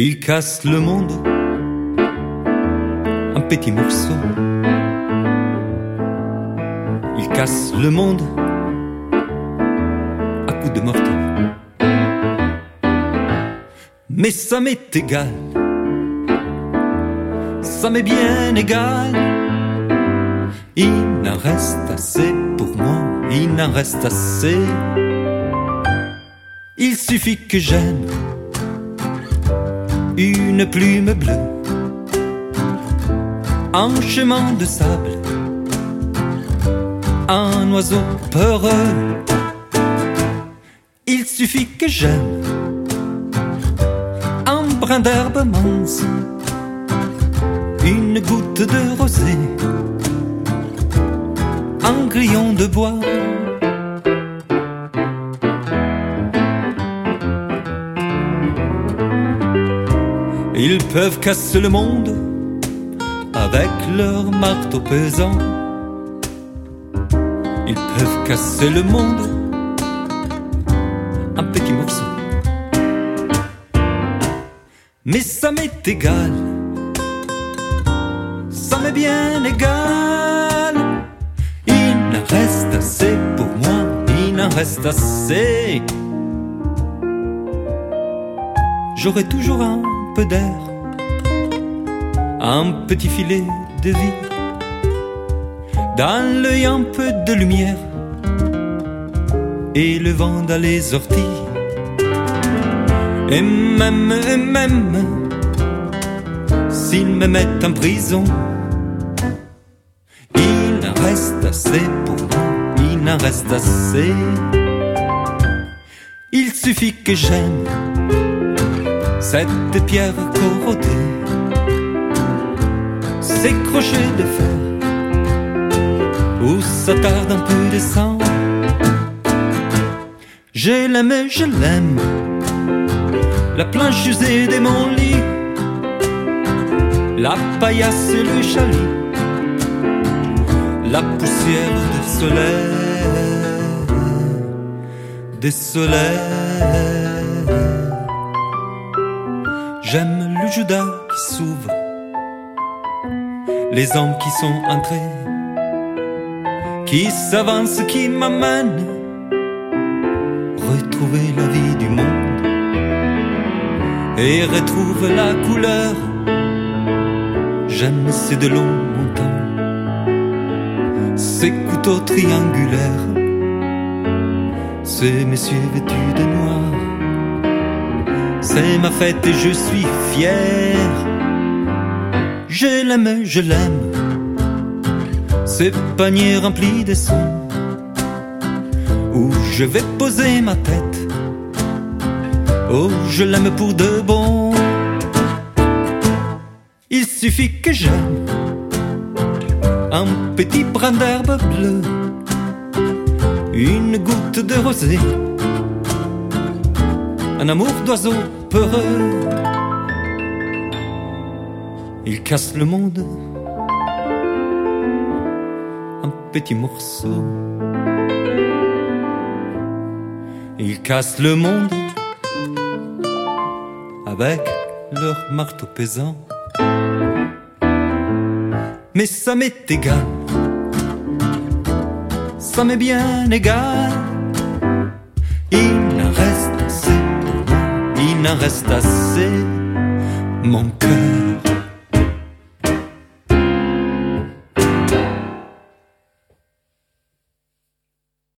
Il casse le monde en petits morceaux. Il casse le monde à coups de marteau. Mais ça m'est égal, ça m'est bien égal. Il n'en reste assez pour moi, il n'en reste assez. Il suffit que j'aime une plume bleue, un chemin de sable, un oiseau peureux. Il suffit que j'aime un brin d'herbe mince, une goutte de rosée, un grillon de bois. Ils peuvent casser le monde avec leur marteau pesant. Ils peuvent casser le monde en petits morceaux. Mais ça m'est égal, ça m'est bien égal. Il n'en reste assez pour moi, il n'en reste assez. J'aurai toujours un peu d'air, un petit filet de vie, dans l'œil un peu de lumière, et le vent dans les orties. Et même s'ils me mettent en prison, il n'en reste assez pour moi, il n'en reste assez. Il suffit que j'aime cette pierre corrodée, ces crochets de fer où s'attarde un peu de sang. Je l'aime, la planche usée de mon lit, la paillasse et le chalit, la poussière du soleil. J'aime le Judas qui s'ouvre, les hommes qui sont entrés, qui s'avancent, qui m'amènent retrouver la vie du monde et retrouve la couleur. J'aime ces de longs montants, ces couteaux triangulaires, ces messieurs vêtus de noir. C'est ma fête et je suis fier. Je l'aime, ces paniers remplis de sons où je vais poser ma tête. Oh, je l'aime pour de bon. Il suffit que j'aime un petit brin d'herbe bleue, une goutte de rosée, un amour d'oiseau peureux. Il casse le monde en petits morceaux. Il casse le monde avec leur marteau pesant. Mais ça m'est égal, ça m'est bien égal. Il n'en reste assez, il n'en reste assez. Mon cœur